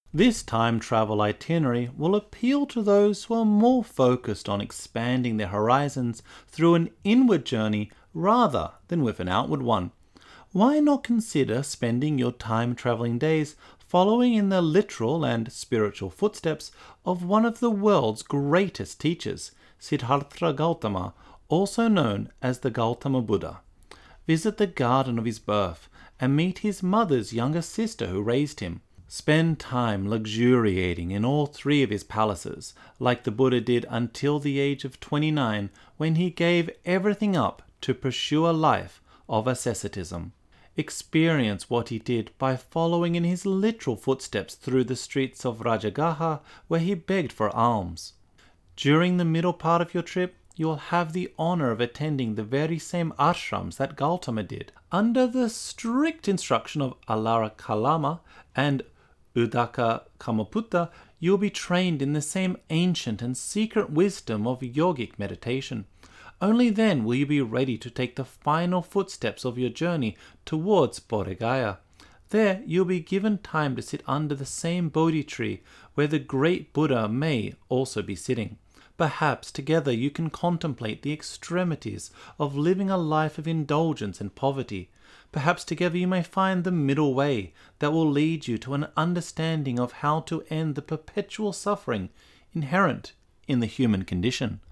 This time travel itinerary will appeal to those who are more focused on expanding their horizons through an inward journey rather than with an outward one. Why not consider spending your time traveling days following in the literal and spiritual footsteps of one of the world's greatest teachers, Siddhartha Gautama, also known as the Gautama Buddha? Visit the garden of his birth and meet his mother's younger sister who raised him. Spend time luxuriating in all three of his palaces, like the Buddha did until the age of 29, when he gave everything up to pursue a life of asceticism. Experience what he did by following in his literal footsteps through the streets of Rajagaha, where he begged for alms. During the middle part of your trip, you will have the honor of attending the very same ashrams that Gautama did, under the strict instruction of Alara Kalama and Udaka Kamaputta. You will be trained in the same ancient and secret wisdom of yogic meditation. Only then will you be ready to take the final footsteps of your journey towards Bodhigaya. There you'll be given time to sit under the same Bodhi tree where the great Buddha may also be sitting. Perhaps together you can contemplate the extremities of living a life of indulgence and poverty. Perhaps together you may find the middle way that will lead you to an understanding of how to end the perpetual suffering inherent in the human condition.